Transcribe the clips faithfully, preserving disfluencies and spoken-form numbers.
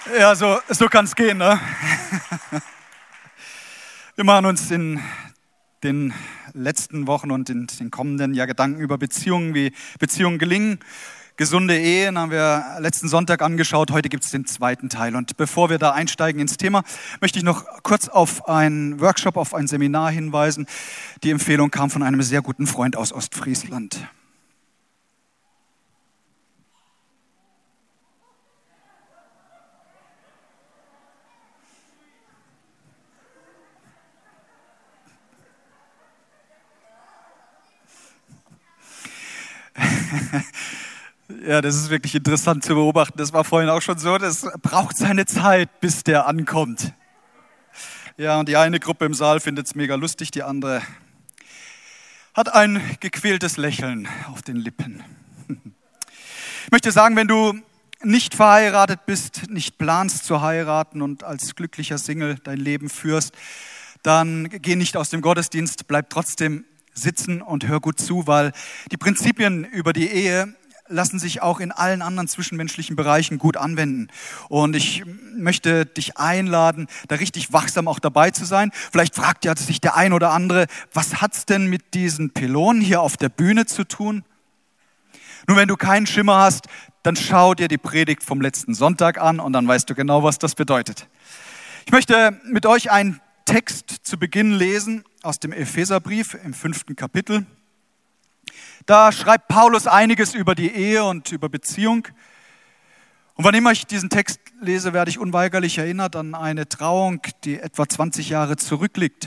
Ja, so, so kann es gehen, ne? Wir machen uns in den letzten Wochen und in den kommenden Jahr Gedanken über Beziehungen, wie Beziehungen gelingen. Gesunde Ehen haben wir letzten Sonntag angeschaut. Heute gibt es den zweiten Teil. Und bevor wir da einsteigen ins Thema, möchte ich noch kurz auf einen Workshop, auf ein Seminar hinweisen. Die Empfehlung kam von einem sehr guten Freund aus Ostfriesland. Ja, das ist wirklich interessant zu beobachten. Das war vorhin auch schon so. Das braucht seine Zeit, bis der ankommt. Ja, und die eine Gruppe im Saal findet es mega lustig, die andere hat ein gequältes Lächeln auf den Lippen. Ich möchte sagen, wenn du nicht verheiratet bist, nicht planst zu heiraten und als glücklicher Single dein Leben führst, dann geh nicht aus dem Gottesdienst, bleib trotzdem sitzen und hör gut zu, weil die Prinzipien über die Ehe lassen sich auch in allen anderen zwischenmenschlichen Bereichen gut anwenden. Und ich möchte dich einladen, da richtig wachsam auch dabei zu sein. Vielleicht fragt ja sich der ein oder andere, was hat's denn mit diesen Pylonen hier auf der Bühne zu tun? Nur wenn du keinen Schimmer hast, dann schau dir die Predigt vom letzten Sonntag an und dann weißt du genau, was das bedeutet. Ich möchte mit euch einen Text zu Beginn lesen aus dem Epheserbrief im fünften Kapitel. Da schreibt Paulus einiges über die Ehe und über Beziehung. Und wann immer ich diesen Text lese, werde ich unweigerlich erinnert an eine Trauung, die etwa zwanzig Jahre zurückliegt.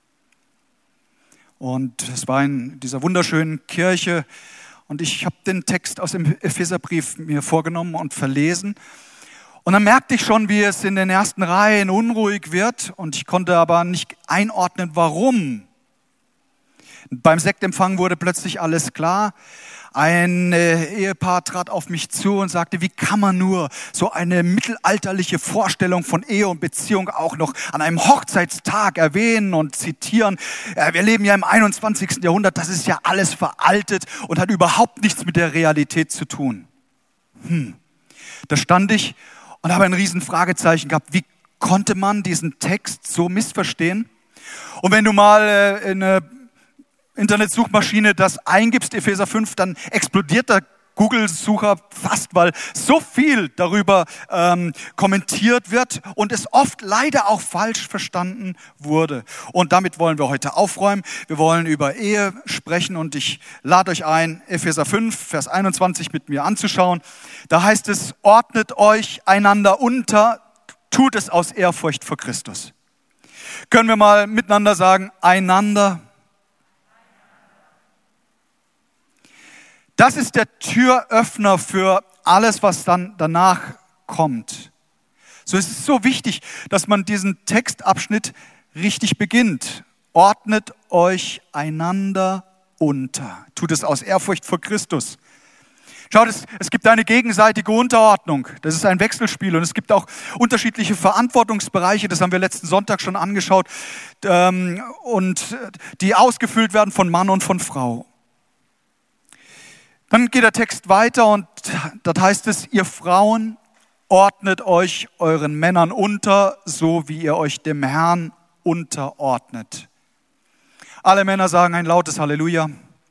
Und es war in dieser wunderschönen Kirche. Und ich habe den Text aus dem Epheserbrief mir vorgenommen und verlesen. Und dann merkte ich schon, wie es in den ersten Reihen unruhig wird. Und ich konnte aber nicht einordnen, warum. Beim Sektempfang wurde plötzlich alles klar. Ein äh, Ehepaar trat auf mich zu und sagte, wie kann man nur so eine mittelalterliche Vorstellung von Ehe und Beziehung auch noch an einem Hochzeitstag erwähnen und zitieren. Äh, wir leben ja im einundzwanzigsten Jahrhundert, das ist ja alles veraltet und hat überhaupt nichts mit der Realität zu tun. Hm. Da stand ich und habe ein riesen Fragezeichen gehabt. Wie konnte man diesen Text so missverstehen? Und wenn du mal äh, in eine Internetsuchmaschine das eingibst, Epheser fünf, dann explodiert der Google-Sucher fast, weil so viel darüber ähm, kommentiert wird und es oft leider auch falsch verstanden wurde. Und damit wollen wir heute aufräumen. Wir wollen über Ehe sprechen und ich lade euch ein, Epheser fünf, Vers einundzwanzig mit mir anzuschauen. Da heißt es, ordnet euch einander unter, tut es aus Ehrfurcht vor Christus. Können wir mal miteinander sagen, einander. Das ist der Türöffner für alles, was dann danach kommt. So ist es so wichtig, dass man diesen Textabschnitt richtig beginnt. Ordnet euch einander unter. Tut es aus Ehrfurcht vor Christus. Schaut, es, es gibt eine gegenseitige Unterordnung. Das ist ein Wechselspiel und es gibt auch unterschiedliche Verantwortungsbereiche. Das haben wir letzten Sonntag schon angeschaut. Ähm, und die ausgefüllt werden von Mann und von Frau. Dann geht der Text weiter und dort heißt es, ihr Frauen ordnet euch euren Männern unter, so wie ihr euch dem Herrn unterordnet. Alle Männer sagen ein lautes Halleluja.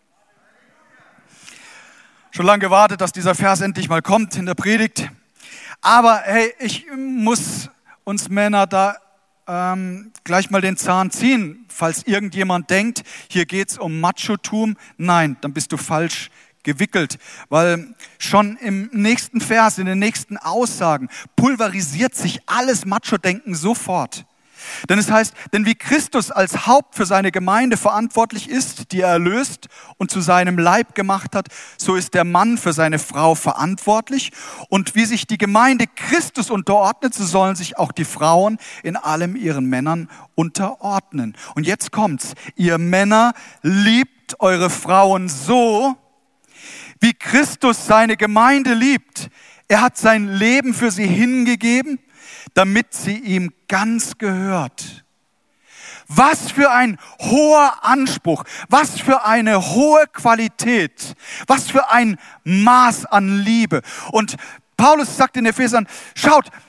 Schon lange gewartet, dass dieser Vers endlich mal kommt in der Predigt. Aber hey, ich muss uns Männer da ähm, gleich mal den Zahn ziehen, falls irgendjemand denkt, hier geht's um Machotum. Nein, dann bist du falsch gewickelt, weil schon im nächsten Vers, in den nächsten Aussagen pulverisiert sich alles Macho-Denken sofort. Denn es heißt, denn wie Christus als Haupt für seine Gemeinde verantwortlich ist, die er erlöst und zu seinem Leib gemacht hat, so ist der Mann für seine Frau verantwortlich. Und wie sich die Gemeinde Christus unterordnet, so sollen sich auch die Frauen in allem ihren Männern unterordnen. Und jetzt kommt's. Ihr Männer, liebt eure Frauen so, wie Christus seine Gemeinde liebt. Er hat sein Leben für sie hingegeben, damit sie ihm ganz gehört. Was für ein hoher Anspruch, was für eine hohe Qualität, was für ein Maß an Liebe. Und Paulus sagt in Ephesern, schaut,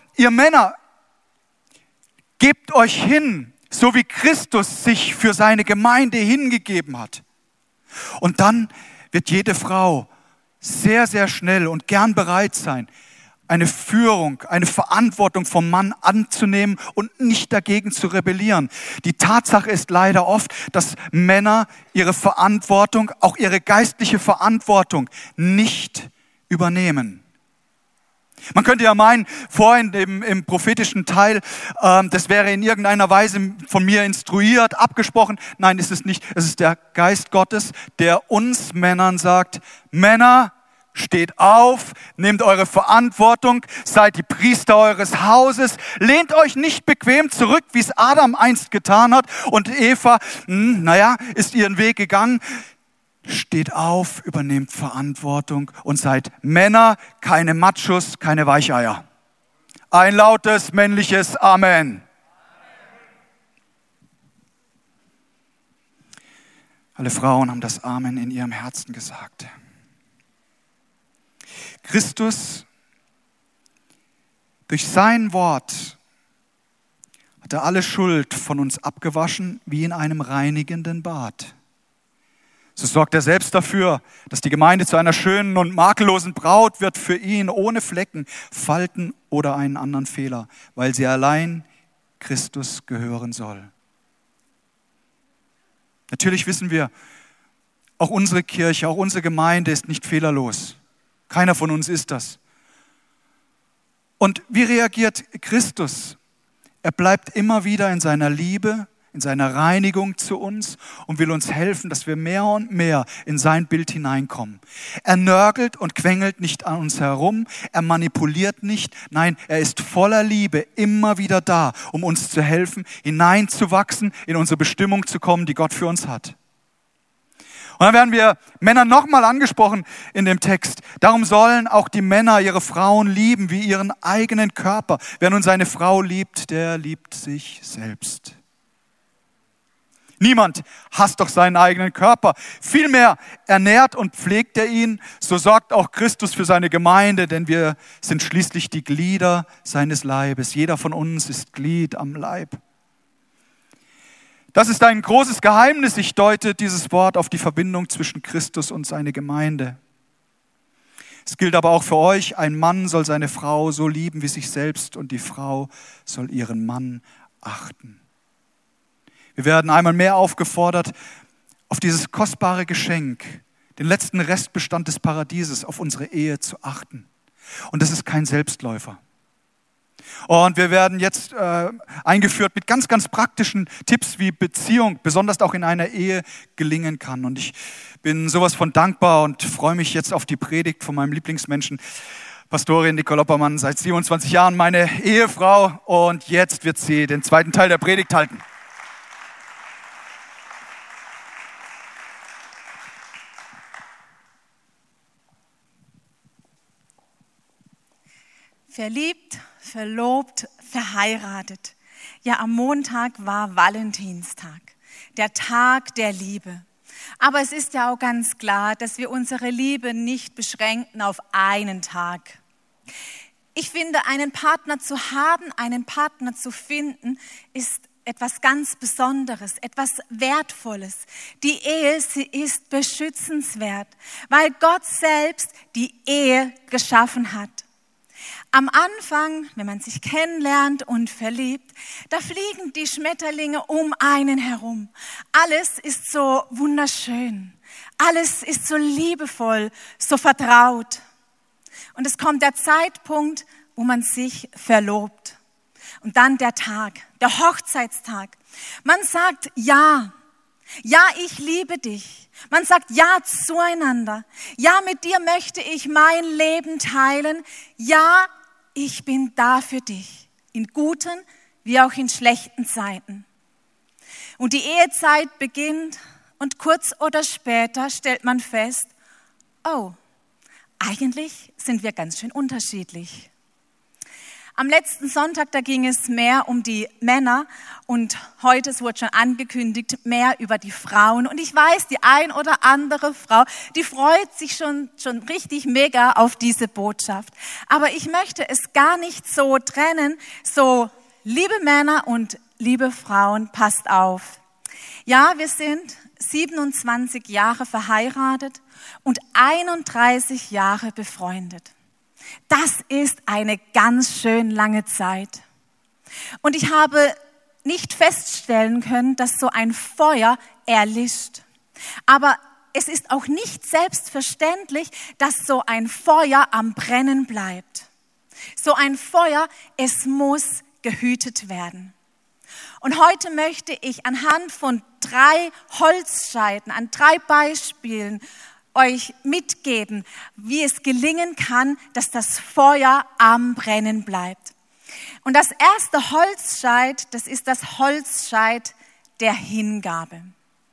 ihr Männer, gebt euch hin, so wie Christus sich für seine Gemeinde hingegeben hat. Und dann wird jede Frau sehr, sehr schnell und gern bereit sein, eine Führung, eine Verantwortung vom Mann anzunehmen und nicht dagegen zu rebellieren. Die Tatsache ist leider oft, dass Männer ihre Verantwortung, auch ihre geistliche Verantwortung nicht übernehmen. Man könnte ja meinen, vorhin im, im prophetischen Teil, ähm, das wäre in irgendeiner Weise von mir instruiert, abgesprochen. Nein, ist es nicht. Es ist der Geist Gottes, der uns Männern sagt, Männer, steht auf, nehmt eure Verantwortung, seid die Priester eures Hauses, lehnt euch nicht bequem zurück, wie es Adam einst getan hat und Eva, mh, naja, ist ihren Weg gegangen. Steht auf, übernehmt Verantwortung und seid Männer, keine Machos, keine Weicheier. Ein lautes männliches Amen. Alle Frauen haben das Amen in ihrem Herzen gesagt. Christus, durch sein Wort hat er alle Schuld von uns abgewaschen, wie in einem reinigenden Bad. So sorgt er selbst dafür, dass die Gemeinde zu einer schönen und makellosen Braut wird für ihn, ohne Flecken, Falten oder einen anderen Fehler, weil sie allein Christus gehören soll. Natürlich wissen wir, auch unsere Kirche, auch unsere Gemeinde ist nicht fehlerlos. Keiner von uns ist das. Und wie reagiert Christus? Er bleibt immer wieder in seiner Liebe, in seiner Reinigung zu uns und will uns helfen, dass wir mehr und mehr in sein Bild hineinkommen. Er nörgelt und quengelt nicht an uns herum, er manipuliert nicht, nein, er ist voller Liebe immer wieder da, um uns zu helfen, hineinzuwachsen, in unsere Bestimmung zu kommen, die Gott für uns hat. Und dann werden wir Männer nochmal angesprochen in dem Text. Darum sollen auch die Männer ihre Frauen lieben wie ihren eigenen Körper. Wer nun seine Frau liebt, der liebt sich selbst. Niemand hasst doch seinen eigenen Körper. Vielmehr ernährt und pflegt er ihn. So sorgt auch Christus für seine Gemeinde, denn wir sind schließlich die Glieder seines Leibes. Jeder von uns ist Glied am Leib. Das ist ein großes Geheimnis. Ich deute dieses Wort auf die Verbindung zwischen Christus und seine Gemeinde. Es gilt aber auch für euch, ein Mann soll seine Frau so lieben wie sich selbst und die Frau soll ihren Mann achten. Wir werden einmal mehr aufgefordert, auf dieses kostbare Geschenk, den letzten Restbestand des Paradieses, auf unsere Ehe zu achten. Und das ist kein Selbstläufer. Und wir werden jetzt äh, eingeführt mit ganz, ganz praktischen Tipps, wie Beziehung, besonders auch in einer Ehe, gelingen kann. Und ich bin sowas von dankbar und freue mich jetzt auf die Predigt von meinem Lieblingsmenschen, Pastorin Nicole Oppermann, seit siebenundzwanzig Jahren meine Ehefrau. Und jetzt wird sie den zweiten Teil der Predigt halten. Verliebt, verlobt, verheiratet. Ja, am Montag war Valentinstag, der Tag der Liebe. Aber es ist ja auch ganz klar, dass wir unsere Liebe nicht beschränken auf einen Tag. Ich finde, einen Partner zu haben, einen Partner zu finden, ist etwas ganz Besonderes, etwas Wertvolles. Die Ehe, sie ist beschützenswert, weil Gott selbst die Ehe geschaffen hat. Am Anfang, wenn man sich kennenlernt und verliebt, da fliegen die Schmetterlinge um einen herum. Alles ist so wunderschön. Alles ist so liebevoll, so vertraut. Und es kommt der Zeitpunkt, wo man sich verlobt. Und dann der Tag, der Hochzeitstag. Man sagt ja. Ja, ich liebe dich. Man sagt ja zueinander. Ja, mit dir möchte ich mein Leben teilen. Ja, ich bin da für dich, in guten wie auch in schlechten Zeiten. Und die Ehezeit beginnt und kurz oder später stellt man fest, oh, eigentlich sind wir ganz schön unterschiedlich. Am letzten Sonntag, da ging es mehr um die Männer und heute, es wurde schon angekündigt, mehr über die Frauen. Und ich weiß, die ein oder andere Frau, die freut sich schon, schon richtig mega auf diese Botschaft. Aber ich möchte es gar nicht so trennen, so liebe Männer und liebe Frauen, passt auf. Ja, wir sind siebenundzwanzig Jahre verheiratet und einunddreißig Jahre befreundet. Das ist eine ganz schön lange Zeit. Und ich habe nicht feststellen können, dass so ein Feuer erlischt. Aber es ist auch nicht selbstverständlich, dass so ein Feuer am Brennen bleibt. So ein Feuer, es muss gehütet werden. Und heute möchte ich anhand von drei Holzscheiten, an drei Beispielen euch mitgeben, wie es gelingen kann, dass das Feuer am Brennen bleibt. Und das erste Holzscheit, das ist das Holzscheit der Hingabe.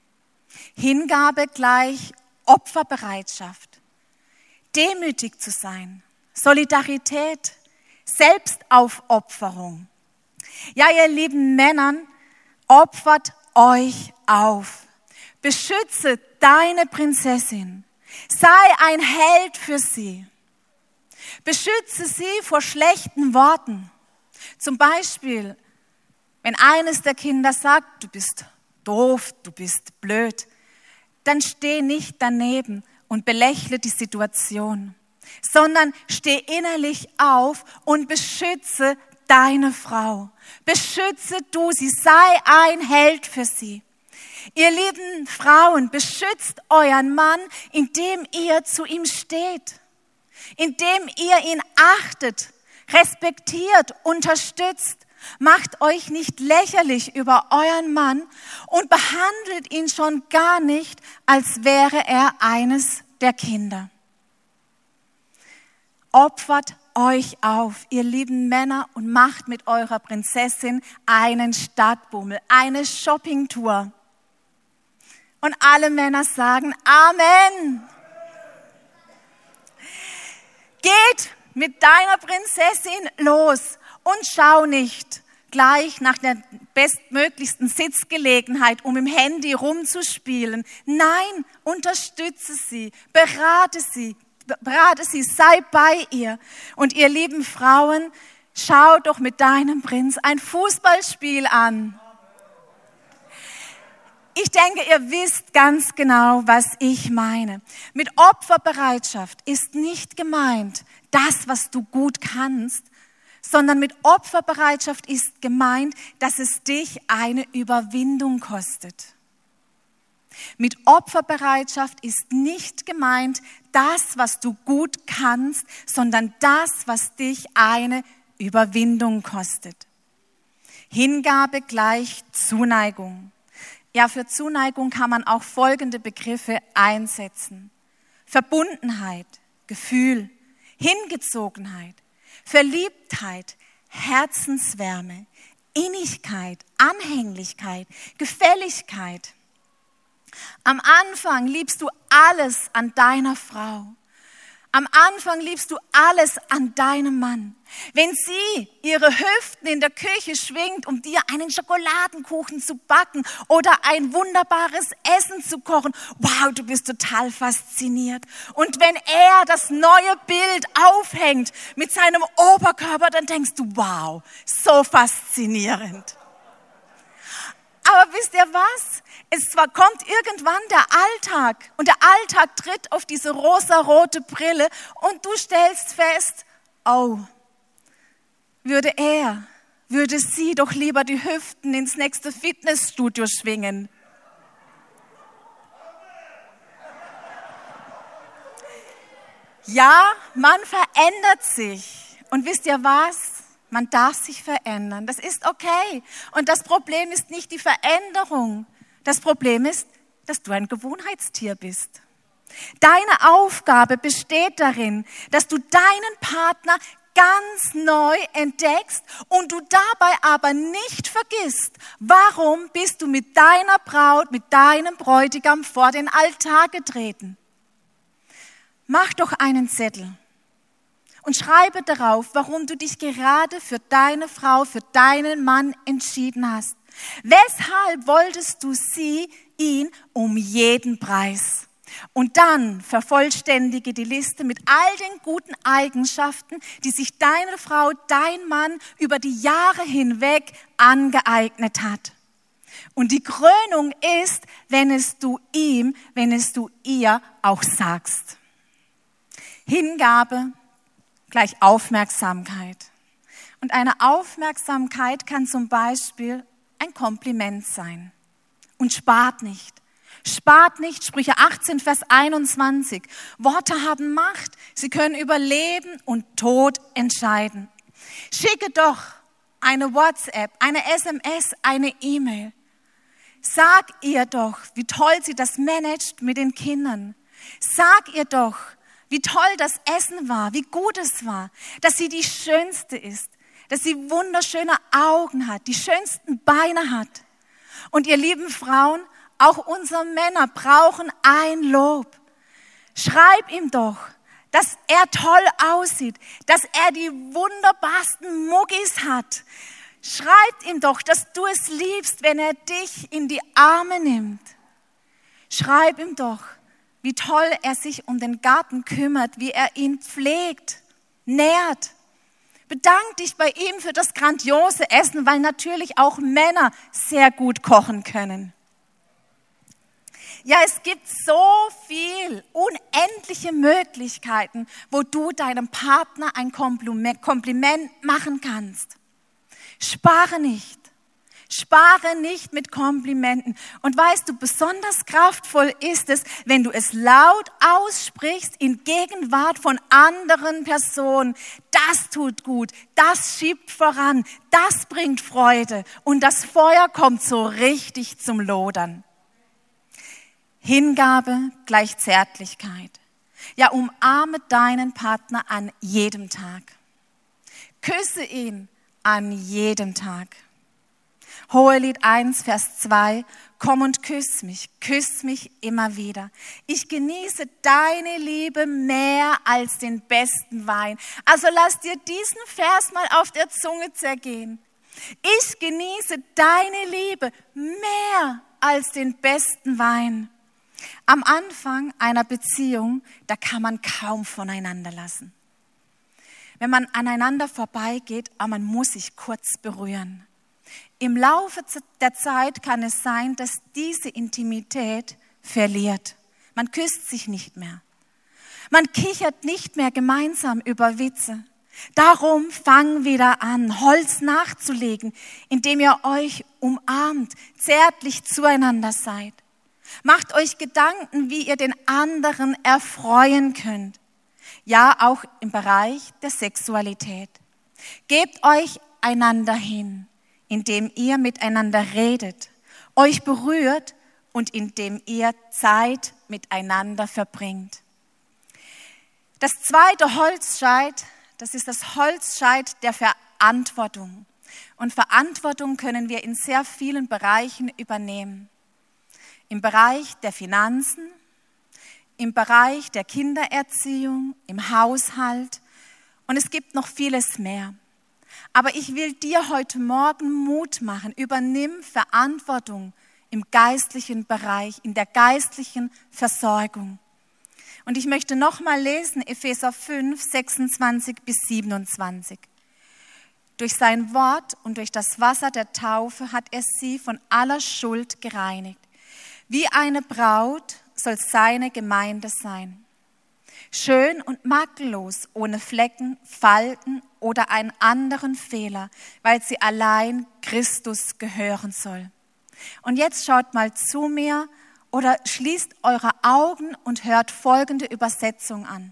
Hingabe gleich Opferbereitschaft, demütig zu sein, Solidarität, Selbstaufopferung. Ja, ihr lieben Männern, opfert euch auf. Beschütze deine Prinzessin. Sei ein Held für sie. Beschütze sie vor schlechten Worten. Zum Beispiel, wenn eines der Kinder sagt, du bist doof, du bist blöd, dann steh nicht daneben und belächle die Situation, sondern steh innerlich auf und beschütze deine Frau. Beschütze du sie, sei ein Held für sie. Ihr lieben Frauen, beschützt euren Mann, indem ihr zu ihm steht, indem ihr ihn achtet, respektiert, unterstützt. Macht euch nicht lächerlich über euren Mann und behandelt ihn schon gar nicht, als wäre er eines der Kinder. Opfert euch auf, ihr lieben Männer, und macht mit eurer Prinzessin einen Stadtbummel, eine Shoppingtour. Und alle Männer sagen Amen. Geht mit deiner Prinzessin los und schau nicht gleich nach der bestmöglichsten Sitzgelegenheit, um im Handy rumzuspielen. Nein, unterstütze sie, berate sie, berate sie, sei bei ihr. Und ihr lieben Frauen, schau doch mit deinem Prinz ein Fußballspiel an. Ich denke, ihr wisst ganz genau, was ich meine. Mit Opferbereitschaft ist nicht gemeint das, was du gut kannst, sondern mit Opferbereitschaft ist gemeint, dass es dich eine Überwindung kostet. Mit Opferbereitschaft ist nicht gemeint das, was du gut kannst, sondern das, was dich eine Überwindung kostet. Hingabe gleich Zuneigung. Ja, für Zuneigung kann man auch folgende Begriffe einsetzen. Verbundenheit, Gefühl, Hingezogenheit, Verliebtheit, Herzenswärme, Innigkeit, Anhänglichkeit, Gefälligkeit. Am Anfang liebst du alles an deiner Frau. Am Anfang liebst du alles an deinem Mann. Wenn sie ihre Hüften in der Küche schwingt, um dir einen Schokoladenkuchen zu backen oder ein wunderbares Essen zu kochen, wow, du bist total fasziniert. Und wenn er das neue Bild aufhängt mit seinem Oberkörper, dann denkst du, wow, so faszinierend. Aber wisst ihr was? Es zwar kommt irgendwann der Alltag und der Alltag tritt auf diese rosarote Brille und du stellst fest, oh, würde er, würde sie doch lieber die Hüften ins nächste Fitnessstudio schwingen. Ja, man verändert sich. Und wisst ihr was? Man darf sich verändern. Das ist okay. Und das Problem ist nicht die Veränderung. Das Problem ist, dass du ein Gewohnheitstier bist. Deine Aufgabe besteht darin, dass du deinen Partner ganz neu entdeckst und du dabei aber nicht vergisst, warum bist du mit deiner Braut, mit deinem Bräutigam vor den Altar getreten. Mach doch einen Zettel und schreibe darauf, warum du dich gerade für deine Frau, für deinen Mann entschieden hast. Weshalb wolltest du sie, ihn um jeden Preis? Und dann vervollständige die Liste mit all den guten Eigenschaften, die sich deine Frau, dein Mann über die Jahre hinweg angeeignet hat. Und die Krönung ist, wenn es du ihm, wenn es du ihr auch sagst. Hingabe gleich Aufmerksamkeit. Und eine Aufmerksamkeit kann zum Beispiel ein Kompliment sein. Und spart nicht. Spart nicht, Sprüche achtzehn, Vers einundzwanzig. Worte haben Macht. Sie können über Leben und Tod entscheiden. Schicke doch eine WhatsApp, eine S M S, eine E-Mail. Sag ihr doch, wie toll sie das managt mit den Kindern. Sag ihr doch, wie toll das Essen war, wie gut es war, dass sie die Schönste ist, dass sie wunderschöne Augen hat, die schönsten Beine hat. Und ihr lieben Frauen, auch unsere Männer brauchen ein Lob. Schreib ihm doch, dass er toll aussieht, dass er die wunderbarsten Muggis hat. Schreib ihm doch, dass du es liebst, wenn er dich in die Arme nimmt. Schreib ihm doch, wie toll er sich um den Garten kümmert, wie er ihn pflegt, nährt. Bedank dich bei ihm für das grandiose Essen, weil natürlich auch Männer sehr gut kochen können. Ja, es gibt so viel, unendliche Möglichkeiten, wo du deinem Partner ein Kompliment machen kannst. Spare nicht. Spare nicht mit Komplimenten. Und weißt du, besonders kraftvoll ist es, wenn du es laut aussprichst in Gegenwart von anderen Personen. Das tut gut, das schiebt voran, das bringt Freude und das Feuer kommt so richtig zum Lodern. Hingabe gleich Zärtlichkeit. Ja, umarme deinen Partner an jedem Tag. Küsse ihn an jedem Tag. Hohelied eins, Vers zwei, komm und küss mich, küss mich immer wieder. Ich genieße deine Liebe mehr als den besten Wein. Also lass dir diesen Vers mal auf der Zunge zergehen. Ich genieße deine Liebe mehr als den besten Wein. Am Anfang einer Beziehung, da kann man kaum voneinander lassen. Wenn man aneinander vorbeigeht, aber man muss sich kurz berühren. Im Laufe der Zeit kann es sein, dass diese Intimität verliert. Man küsst sich nicht mehr. Man kichert nicht mehr gemeinsam über Witze. Darum fang wieder an, Holz nachzulegen, indem ihr euch umarmt, zärtlich zueinander seid. Macht euch Gedanken, wie ihr den anderen erfreuen könnt. Ja, auch im Bereich der Sexualität. Gebt euch einander hin, indem ihr miteinander redet, euch berührt und indem ihr Zeit miteinander verbringt. Das zweite Holzscheit, das ist das Holzscheit der Verantwortung. Und Verantwortung können wir in sehr vielen Bereichen übernehmen. Im Bereich der Finanzen, im Bereich der Kindererziehung, im Haushalt und es gibt noch vieles mehr. Aber ich will dir heute Morgen Mut machen, übernimm Verantwortung im geistlichen Bereich, in der geistlichen Versorgung. Und ich möchte nochmal lesen, Epheser fünf, sechsundzwanzig bis siebenundzwanzig. Durch sein Wort und durch das Wasser der Taufe hat er sie von aller Schuld gereinigt. Wie eine Braut soll seine Gemeinde sein. Schön und makellos, ohne Flecken, Falten oder einen anderen Fehler, weil sie allein Christus gehören soll. Und jetzt schaut mal zu mir oder schließt eure Augen und hört folgende Übersetzung an.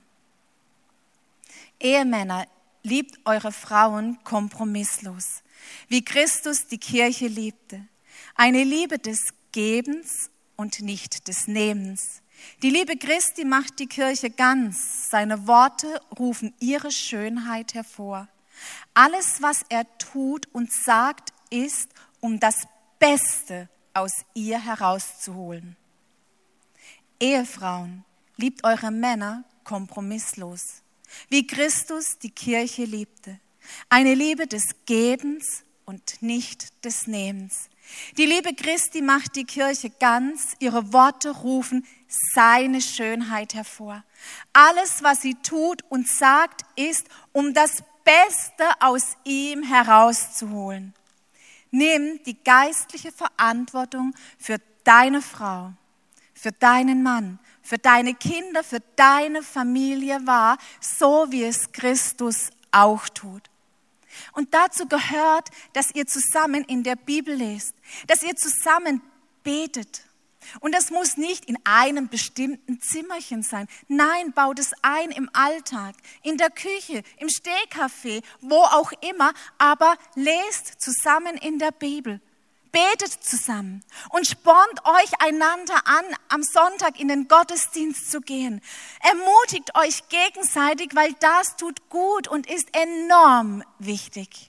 Ehemänner, liebt eure Frauen kompromisslos, wie Christus die Kirche liebte. Eine Liebe des Gebens und nicht des Nehmens. Die Liebe Christi macht die Kirche ganz. Seine Worte rufen ihre Schönheit hervor. Alles, was er tut und sagt, ist, um das Beste aus ihr herauszuholen. Ehefrauen, liebt eure Männer kompromisslos. wie Christus die Kirche liebte. Eine Liebe des Gebens und nicht des Nehmens. Die Liebe Christi macht die Kirche ganz, ihre Worte rufen seine Schönheit hervor. Alles, was sie tut und sagt, ist, um das Beste aus ihm herauszuholen. Nimm die geistliche Verantwortung für deine Frau, für deinen Mann, für deine Kinder, für deine Familie wahr, so wie es Christus auch tut. Und dazu gehört, dass ihr zusammen in der Bibel lest, dass ihr zusammen betet. Und das muss nicht in einem bestimmten Zimmerchen sein. Nein, baut es ein im Alltag, in der Küche, im Stehkaffee, wo auch immer, aber lest zusammen in der Bibel. Betet zusammen und spornt euch einander an, am Sonntag in den Gottesdienst zu gehen. Ermutigt euch gegenseitig, weil das tut gut und ist enorm wichtig.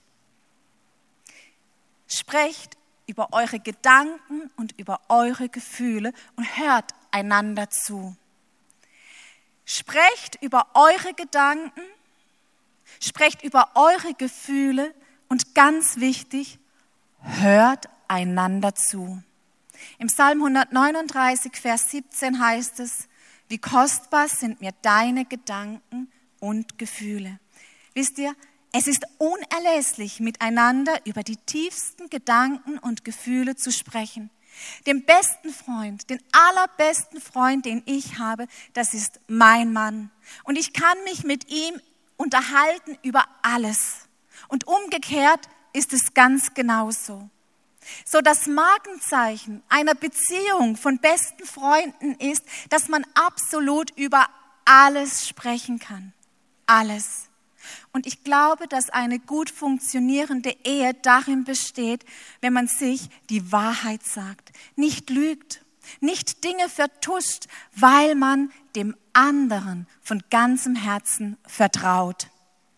Sprecht über eure Gedanken und über eure Gefühle und hört einander zu. Sprecht über eure Gedanken, sprecht über eure Gefühle und ganz wichtig, hört einander zu. Im Psalm hundertneununddreißig, Vers siebzehn heißt es, wie kostbar sind mir deine Gedanken und Gefühle. Wisst ihr, es ist unerlässlich, miteinander über die tiefsten Gedanken und Gefühle zu sprechen. Den besten Freund, den allerbesten Freund, den ich habe, das ist mein Mann. Und ich kann mich mit ihm unterhalten über alles. Und umgekehrt ist es ganz genauso. So das Markenzeichen einer Beziehung von besten Freunden ist, dass man absolut über alles sprechen kann. Alles. Und ich glaube, dass eine gut funktionierende Ehe darin besteht, wenn man sich die Wahrheit sagt, nicht lügt, nicht Dinge vertuscht, weil man dem anderen von ganzem Herzen vertraut.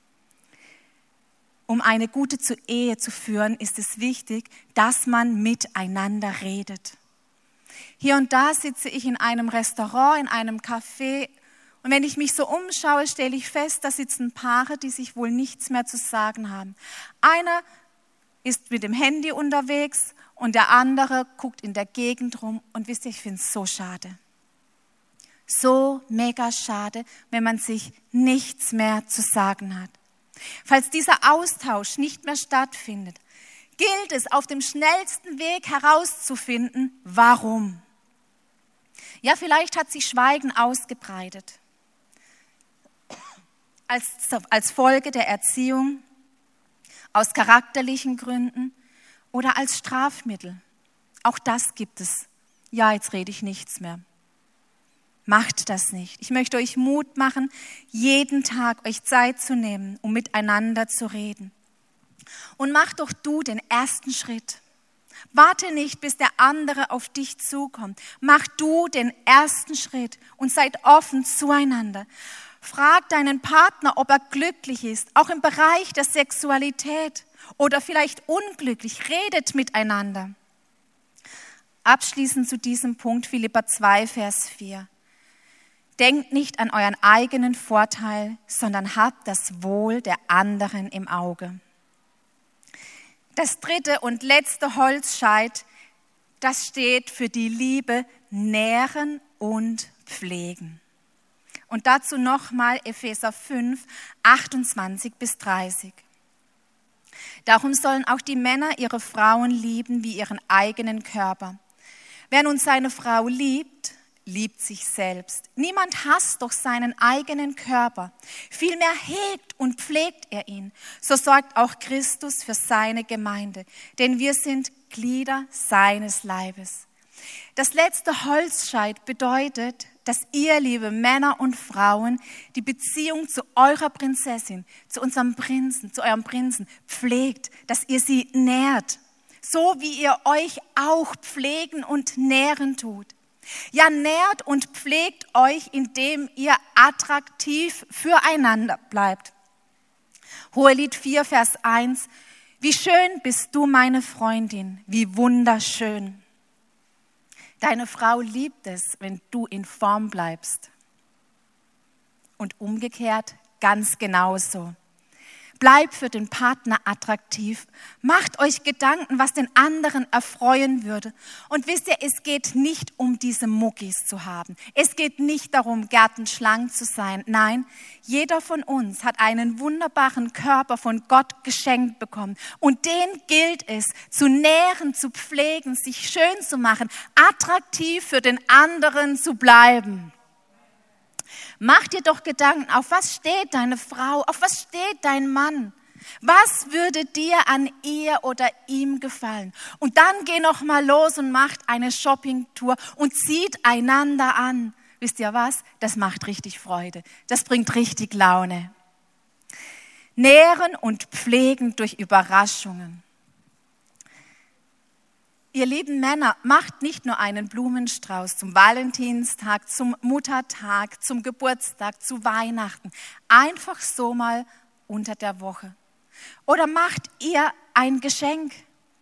Um eine gute Ehe zu führen, ist es wichtig, dass man miteinander redet. Hier und da sitze ich in einem Restaurant, in einem Café und wenn ich mich so umschaue, stelle ich fest, da sitzen Paare, die sich wohl nichts mehr zu sagen haben. Einer ist mit dem Handy unterwegs und der andere guckt in der Gegend rum und wisst ihr, ich finde es so schade. So mega schade, wenn man sich nichts mehr zu sagen hat. Falls dieser Austausch nicht mehr stattfindet, gilt es auf dem schnellsten Weg herauszufinden, warum. Ja, vielleicht hat sich Schweigen ausgebreitet als, als Folge der Erziehung, aus charakterlichen Gründen oder als Strafmittel. Auch das gibt es. Ja, jetzt rede ich nichts mehr. Macht das nicht. Ich möchte euch Mut machen, jeden Tag euch Zeit zu nehmen, um miteinander zu reden. Und mach doch du den ersten Schritt. Warte nicht, bis der andere auf dich zukommt. Mach du den ersten Schritt und seid offen zueinander. Frag deinen Partner, ob er glücklich ist, auch im Bereich der Sexualität oder vielleicht unglücklich. Redet miteinander. Abschließend zu diesem Punkt Philipper zwei, Vers vier. Denkt nicht an euren eigenen Vorteil, sondern habt das Wohl der anderen im Auge. Das dritte und letzte Holzscheit, das steht für die Liebe nähren und pflegen. Und dazu nochmal Epheser fünf, achtundzwanzig bis dreißig. Darum sollen auch die Männer ihre Frauen lieben wie ihren eigenen Körper. Wer nun seine Frau liebt, liebt sich selbst. Niemand hasst doch seinen eigenen Körper. Vielmehr hegt und pflegt er ihn. So sorgt auch Christus für seine Gemeinde, denn wir sind Glieder seines Leibes. Das letzte Holzscheit bedeutet, dass ihr, liebe Männer und Frauen, die Beziehung zu eurer Prinzessin, zu unserem Prinzen, zu eurem Prinzen pflegt, dass ihr sie nährt, so wie ihr euch auch pflegen und nähren tut. Ja, nährt und pflegt euch, indem ihr attraktiv füreinander bleibt. Hohelied vier, Vers eins. Wie schön bist du, meine Freundin, wie wunderschön. Deine Frau liebt es, wenn du in Form bleibst. Und umgekehrt ganz genauso. Bleibt für den Partner attraktiv. Macht euch Gedanken, was den anderen erfreuen würde. Und wisst ihr, es geht nicht um diese Muckis zu haben. Es geht nicht darum, gärtenschlank zu sein. Nein, jeder von uns hat einen wunderbaren Körper von Gott geschenkt bekommen. Und den gilt es zu nähren, zu pflegen, sich schön zu machen, attraktiv für den anderen zu bleiben. Mach dir doch Gedanken, auf was steht deine Frau, auf was steht dein Mann? Was würde dir an ihr oder ihm gefallen? Und dann geh noch mal los und macht eine Shoppingtour und zieht einander an. Wisst ihr was? Das macht richtig Freude. Das bringt richtig Laune. Nähren und pflegen durch Überraschungen. Ihr lieben Männer, macht nicht nur einen Blumenstrauß zum Valentinstag, zum Muttertag, zum Geburtstag, zu Weihnachten. Einfach so mal unter der Woche. Oder macht ihr ein Geschenk.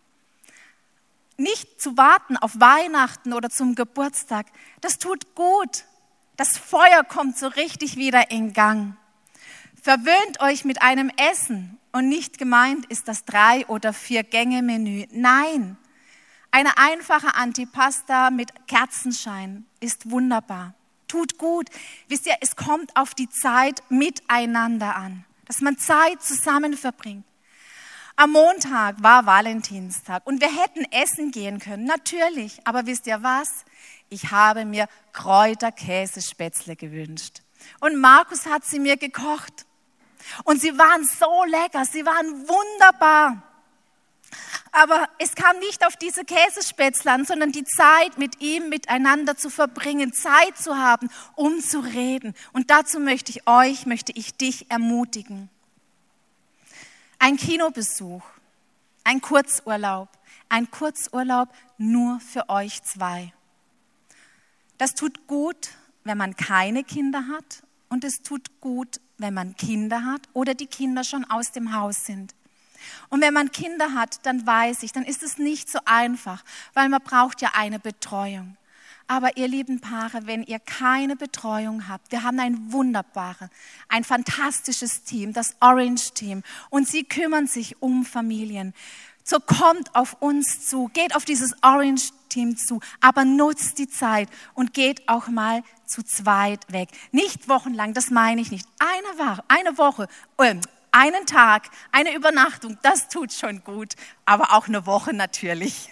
Nicht zu warten auf Weihnachten oder zum Geburtstag. Das tut gut. Das Feuer kommt so richtig wieder in Gang. Verwöhnt euch mit einem Essen. Und nicht gemeint ist das Drei- oder Vier-Gänge-Menü. Nein. Eine einfache Antipasta mit Kerzenschein ist wunderbar. Tut gut. Wisst ihr, es kommt auf die Zeit miteinander an, dass man Zeit zusammen verbringt. Am Montag war Valentinstag und wir hätten essen gehen können, natürlich. Aber wisst ihr was? Ich habe mir Kräuterkäsespätzle gewünscht. Und Markus hat sie mir gekocht. Und sie waren so lecker, sie waren wunderbar. Aber es kam nicht auf diese Käsespätzle an, sondern die Zeit mit ihm miteinander zu verbringen, Zeit zu haben, um zu reden. Und dazu möchte ich euch, möchte ich dich ermutigen. Ein Kinobesuch, ein Kurzurlaub, ein Kurzurlaub nur für euch zwei. Das tut gut, wenn man keine Kinder hat, und es tut gut, wenn man Kinder hat oder die Kinder schon aus dem Haus sind. Und wenn man Kinder hat, dann weiß ich, dann ist es nicht so einfach, weil man braucht ja eine Betreuung. Aber ihr lieben Paare, wenn ihr keine Betreuung habt, wir haben ein wunderbares, ein fantastisches Team, das Orange Team, und sie kümmern sich um Familien. So kommt auf uns zu, geht auf dieses Orange Team zu, aber nutzt die Zeit und geht auch mal zu zweit weg. Nicht wochenlang, das meine ich nicht. Eine Woche, eine Woche, äh, einen Tag, eine Übernachtung, das tut schon gut, aber auch eine Woche natürlich.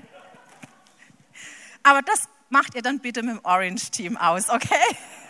Aber das macht ihr dann bitte mit dem Orange Team aus, okay?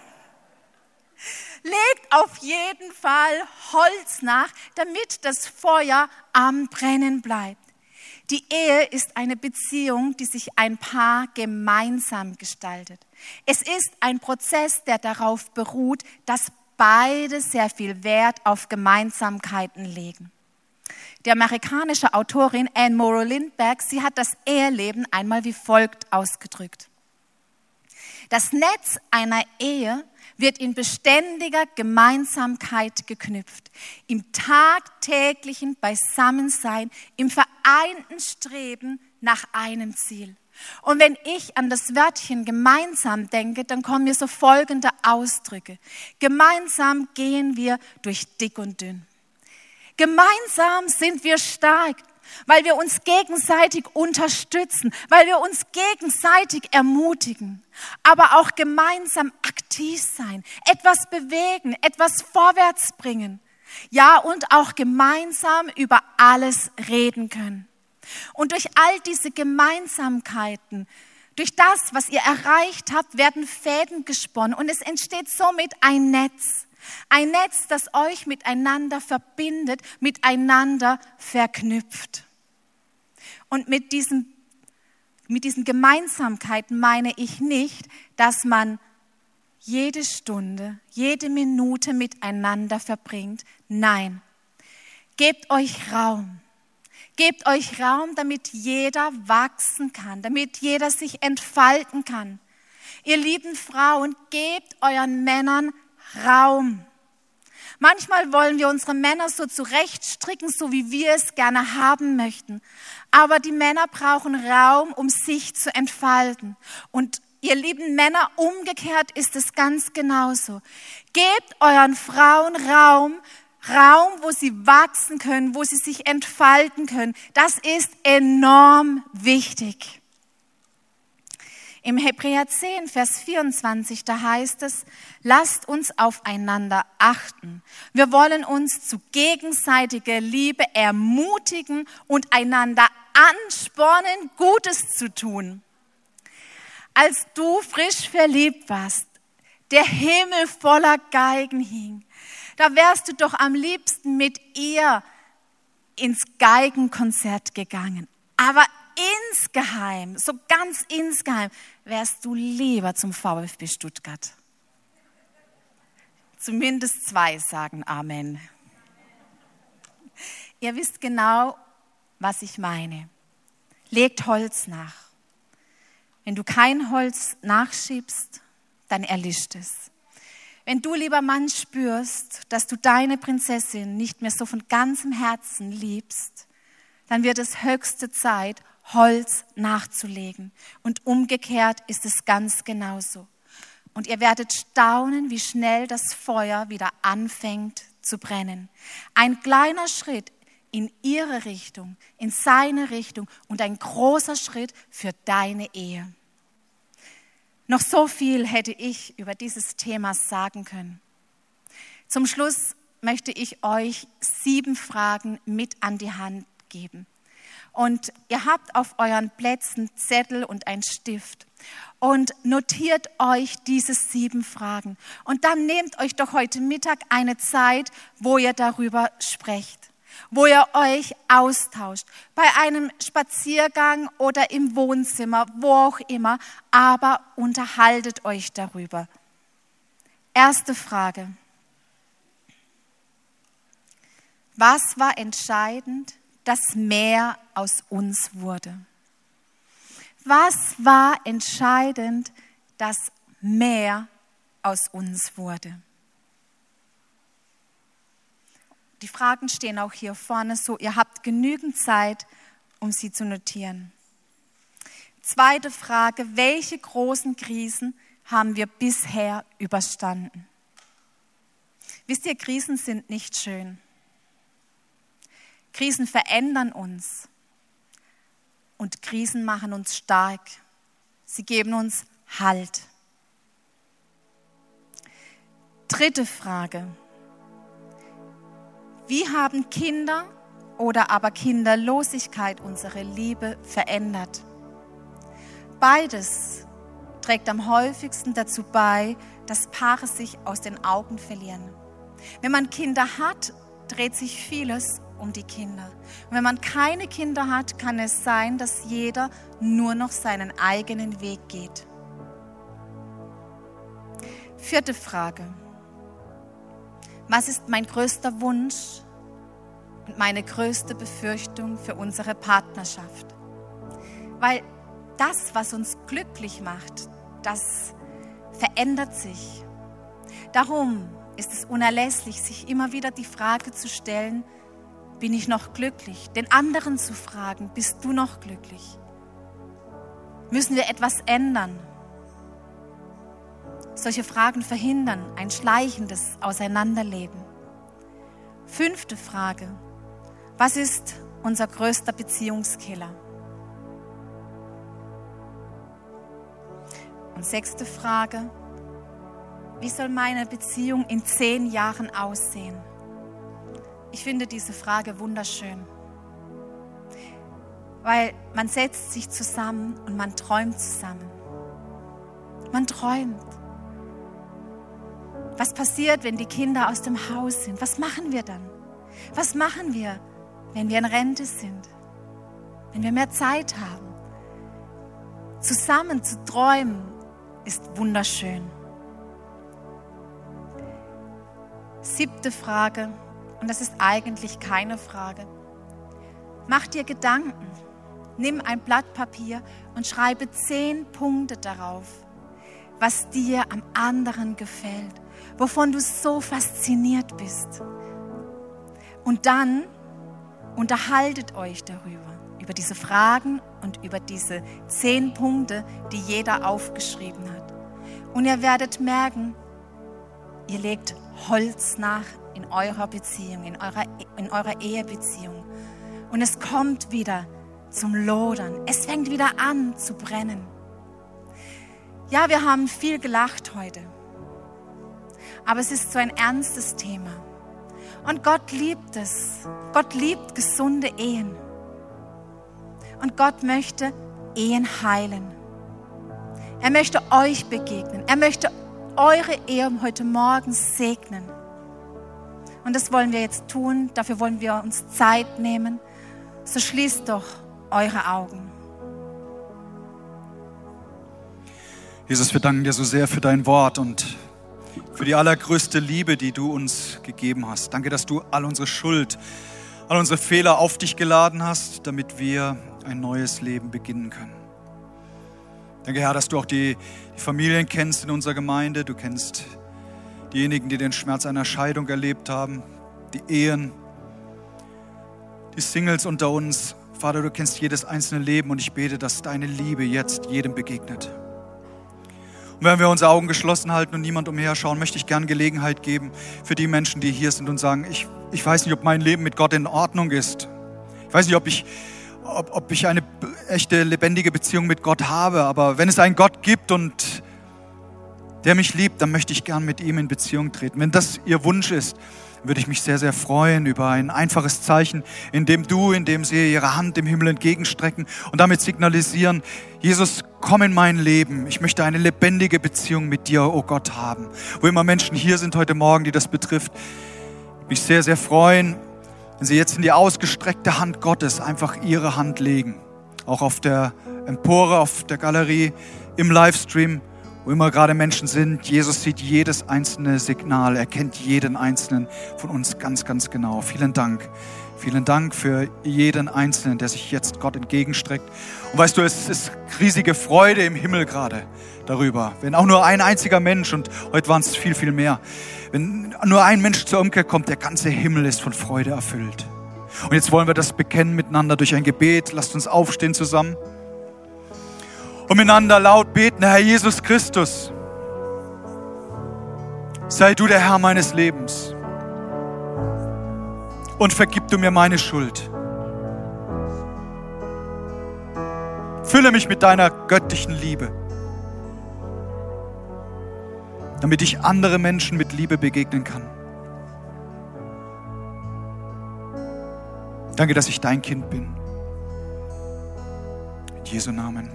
Legt auf jeden Fall Holz nach, damit das Feuer am Brennen bleibt. Die Ehe ist eine Beziehung, die sich ein Paar gemeinsam gestaltet. Es ist ein Prozess, der darauf beruht, dass beide sehr viel Wert auf Gemeinsamkeiten legen. Die amerikanische Autorin Anne Morrow Lindbergh, sie hat das Eheleben einmal wie folgt ausgedrückt. Das Netz einer Ehe wird in beständiger Gemeinsamkeit geknüpft, im tagtäglichen Beisammensein, im vereinten Streben nach einem Ziel. Und wenn ich an das Wörtchen gemeinsam denke, dann kommen mir so folgende Ausdrücke. Gemeinsam gehen wir durch dick und dünn. Gemeinsam sind wir stark, weil wir uns gegenseitig unterstützen, weil wir uns gegenseitig ermutigen, aber auch gemeinsam aktiv sein, etwas bewegen, etwas vorwärts bringen. Ja, und auch gemeinsam über alles reden können. Und durch all diese Gemeinsamkeiten, durch das, was ihr erreicht habt, werden Fäden gesponnen und es entsteht somit ein Netz. Ein Netz, das euch miteinander verbindet, miteinander verknüpft. Und mit diesen, mit diesen Gemeinsamkeiten meine ich nicht, dass man jede Stunde, jede Minute miteinander verbringt. Nein, gebt euch Raum. Gebt euch Raum, damit jeder wachsen kann, damit jeder sich entfalten kann. Ihr lieben Frauen, gebt euren Männern Raum. Manchmal wollen wir unsere Männer so zurechtstricken, so wie wir es gerne haben möchten. Aber die Männer brauchen Raum, um sich zu entfalten. Und ihr lieben Männer, umgekehrt ist es ganz genauso. Gebt euren Frauen Raum, Raum, wo sie wachsen können, wo sie sich entfalten können. Das ist enorm wichtig. Im Hebräer zehn, Vers vierundzwanzig, da heißt es, lasst uns aufeinander achten. Wir wollen uns zu gegenseitiger Liebe ermutigen und einander anspornen, Gutes zu tun. Als du frisch verliebt warst, der Himmel voller Geigen hing, da wärst du doch am liebsten mit ihr ins Geigenkonzert gegangen. Aber insgeheim, so ganz insgeheim, wärst du lieber zum VfB Stuttgart. Zumindest zwei sagen Amen. Ihr wisst genau, was ich meine. Legt Holz nach. Wenn du kein Holz nachschiebst, dann erlischt es. Wenn du, lieber Mann, spürst, dass du deine Prinzessin nicht mehr so von ganzem Herzen liebst, dann wird es höchste Zeit, Holz nachzulegen. Und umgekehrt ist es ganz genauso. Und ihr werdet staunen, wie schnell das Feuer wieder anfängt zu brennen. Ein kleiner Schritt in ihre Richtung, in seine Richtung und ein großer Schritt für deine Ehe. Noch so viel hätte ich über dieses Thema sagen können. Zum Schluss möchte ich euch sieben Fragen mit an die Hand geben. Und ihr habt auf euren Plätzen Zettel und einen Stift und notiert euch diese sieben Fragen. Und dann nehmt euch doch heute Mittag eine Zeit, wo ihr darüber sprecht, wo ihr euch austauscht, bei einem Spaziergang oder im Wohnzimmer, wo auch immer, aber unterhaltet euch darüber. Erste Frage. Was war entscheidend, dass mehr aus uns wurde? Was war entscheidend, dass mehr aus uns wurde? Die Fragen stehen auch hier vorne so, ihr habt genügend Zeit, um sie zu notieren. Zweite Frage, welche großen Krisen haben wir bisher überstanden? Wisst ihr, Krisen sind nicht schön. Krisen verändern uns und Krisen machen uns stark. Sie geben uns Halt. Dritte Frage. Wie haben Kinder oder aber Kinderlosigkeit unsere Liebe verändert? Beides trägt am häufigsten dazu bei, dass Paare sich aus den Augen verlieren. Wenn man Kinder hat, dreht sich vieles um die Kinder. Und wenn man keine Kinder hat, kann es sein, dass jeder nur noch seinen eigenen Weg geht. Vierte Frage. Was ist mein größter Wunsch und meine größte Befürchtung für unsere Partnerschaft? Weil das, was uns glücklich macht, das verändert sich. Darum ist es unerlässlich, sich immer wieder die Frage zu stellen, bin ich noch glücklich? Den anderen zu fragen, bist du noch glücklich? Müssen wir etwas ändern? Solche Fragen verhindern ein schleichendes Auseinanderleben. Fünfte Frage. Was ist unser größter Beziehungskiller? Und sechste Frage. Wie soll meine Beziehung in zehn Jahren aussehen? Ich finde diese Frage wunderschön. Weil man setzt sich zusammen und man träumt zusammen. Man träumt. Was passiert, wenn die Kinder aus dem Haus sind? Was machen wir dann? Was machen wir, wenn wir in Rente sind? Wenn wir mehr Zeit haben? Zusammen zu träumen ist wunderschön. Siebte Frage, und das ist eigentlich keine Frage. Mach dir Gedanken. Nimm ein Blatt Papier und schreibe zehn Punkte darauf, was dir am anderen gefällt, wovon du so fasziniert bist. Und dann unterhaltet euch darüber. über diese Fragen und über diese zehn Punkte, die jeder aufgeschrieben hat. Und ihr werdet merken, ihr legt Holz nach in eurer Beziehung, in eurer, in eurer Ehebeziehung. Und es kommt wieder zum Lodern. Es fängt wieder an zu brennen. Ja, wir haben viel gelacht heute. Aber es ist so ein ernstes Thema. Und Gott liebt es. Gott liebt gesunde Ehen. Und Gott möchte Ehen heilen. Er möchte euch begegnen. Er möchte eure Ehe heute Morgen segnen. Und das wollen wir jetzt tun. Dafür wollen wir uns Zeit nehmen. So schließt doch eure Augen. Jesus, wir danken dir so sehr für dein Wort und für die allergrößte Liebe, die du uns gegeben hast. Danke, dass du all unsere Schuld, all unsere Fehler auf dich geladen hast, damit wir ein neues Leben beginnen können. Danke, Herr, dass du auch die, die Familien kennst in unserer Gemeinde. Du kennst diejenigen, die den Schmerz einer Scheidung erlebt haben, die Ehen, die Singles unter uns. Vater, du kennst jedes einzelne Leben und ich bete, dass deine Liebe jetzt jedem begegnet. Und wenn wir unsere Augen geschlossen halten und niemand umherschauen, möchte ich gerne Gelegenheit geben für die Menschen, die hier sind und sagen, ich, ich weiß nicht, ob mein Leben mit Gott in Ordnung ist. Ich weiß nicht, ob ich, ob, ob ich eine echte, lebendige Beziehung mit Gott habe, aber wenn es einen Gott gibt und der mich liebt, dann möchte ich gern mit ihm in Beziehung treten. Wenn das Ihr Wunsch ist, würde ich mich sehr, sehr freuen über ein einfaches Zeichen, in dem du, in dem sie ihre Hand dem Himmel entgegenstrecken und damit signalisieren, Jesus, komm in mein Leben. Ich möchte eine lebendige Beziehung mit dir, oh Gott, haben. Wo immer Menschen hier sind heute Morgen, die das betrifft, würde mich sehr, sehr freuen, wenn sie jetzt in die ausgestreckte Hand Gottes einfach ihre Hand legen. Auch auf der Empore, auf der Galerie, im Livestream, wo immer gerade Menschen sind. Jesus sieht jedes einzelne Signal. Er kennt jeden einzelnen von uns ganz, ganz genau. Vielen Dank. Vielen Dank für jeden Einzelnen, der sich jetzt Gott entgegenstreckt. Und weißt du, es ist riesige Freude im Himmel gerade darüber. Wenn auch nur ein einziger Mensch, und heute waren es viel, viel mehr, wenn nur ein Mensch zur Umkehr kommt, der ganze Himmel ist von Freude erfüllt. Und jetzt wollen wir das bekennen miteinander durch ein Gebet. Lasst uns aufstehen zusammen. Und miteinander laut beten, Herr Jesus Christus, sei du der Herr meines Lebens und vergib du mir meine Schuld. Fülle mich mit deiner göttlichen Liebe, damit ich andere Menschen mit Liebe begegnen kann. Danke, dass ich dein Kind bin. In Jesu Namen.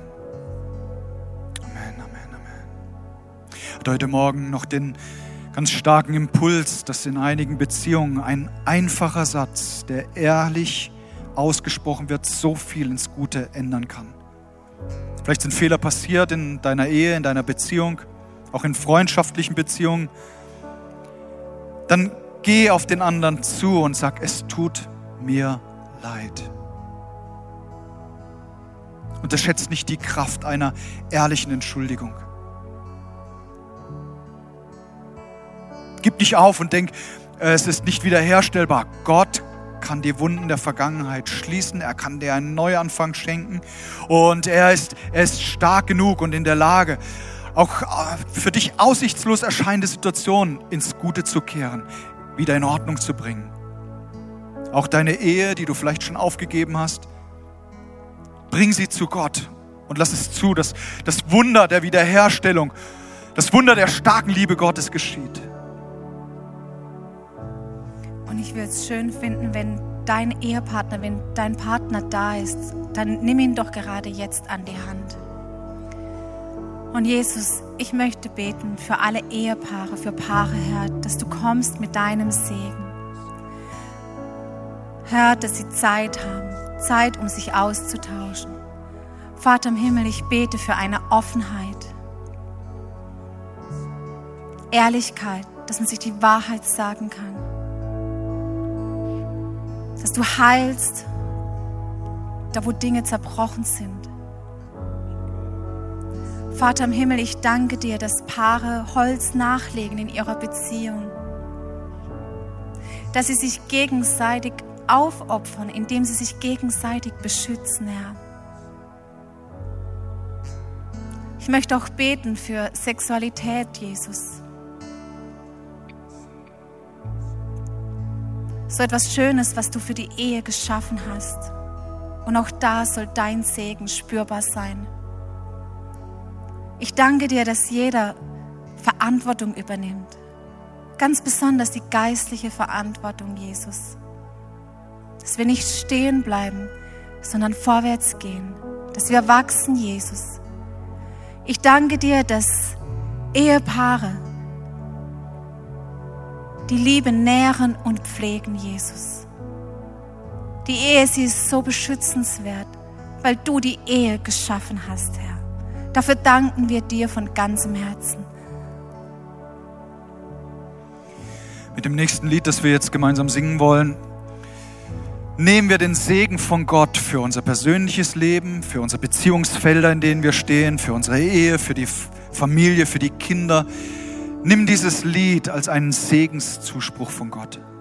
Heute Morgen noch den ganz starken Impuls, dass in einigen Beziehungen ein einfacher Satz, der ehrlich ausgesprochen wird, so viel ins Gute ändern kann. Vielleicht sind Fehler passiert in deiner Ehe, in deiner Beziehung, auch in freundschaftlichen Beziehungen. Dann geh auf den anderen zu und sag, es tut mir leid. Unterschätzt nicht die Kraft einer ehrlichen Entschuldigung. Gib nicht auf und denk, es ist nicht wiederherstellbar. Gott kann die Wunden der Vergangenheit schließen. Er kann dir einen Neuanfang schenken. Und er ist, er ist stark genug und in der Lage, auch für dich aussichtslos erscheinende Situationen ins Gute zu kehren, wieder in Ordnung zu bringen. Auch deine Ehe, die du vielleicht schon aufgegeben hast, bring sie zu Gott und lass es zu, dass das Wunder der Wiederherstellung, das Wunder der starken Liebe Gottes geschieht. Und ich würde es schön finden, wenn dein Ehepartner, wenn dein Partner da ist, dann nimm ihn doch gerade jetzt an die Hand. Und Jesus, ich möchte beten für alle Ehepaare, für Paare, Herr, dass du kommst mit deinem Segen. Herr, dass sie Zeit haben, Zeit, um sich auszutauschen. Vater im Himmel, ich bete für eine Offenheit, Ehrlichkeit, dass man sich die Wahrheit sagen kann. Dass du heilst, da wo Dinge zerbrochen sind. Vater im Himmel, ich danke dir, dass Paare Holz nachlegen in ihrer Beziehung. Dass sie sich gegenseitig aufopfern, indem sie sich gegenseitig beschützen, Herr. Ich möchte auch beten für Sexualität, Jesus. So etwas Schönes, was du für die Ehe geschaffen hast. Und auch da soll dein Segen spürbar sein. Ich danke dir, dass jeder Verantwortung übernimmt. Ganz besonders die geistliche Verantwortung, Jesus. Dass wir nicht stehen bleiben, sondern vorwärts gehen. Dass wir wachsen, Jesus. Ich danke dir, dass Ehepaare die Liebe nähren und pflegen, Jesus. Die Ehe, sie ist so beschützenswert, weil du die Ehe geschaffen hast, Herr. Dafür danken wir dir von ganzem Herzen. Mit dem nächsten Lied, das wir jetzt gemeinsam singen wollen, nehmen wir den Segen von Gott für unser persönliches Leben, für unsere Beziehungsfelder, in denen wir stehen, für unsere Ehe, für die Familie, für die Kinder. Nimm dieses Lied als einen Segenszuspruch von Gott.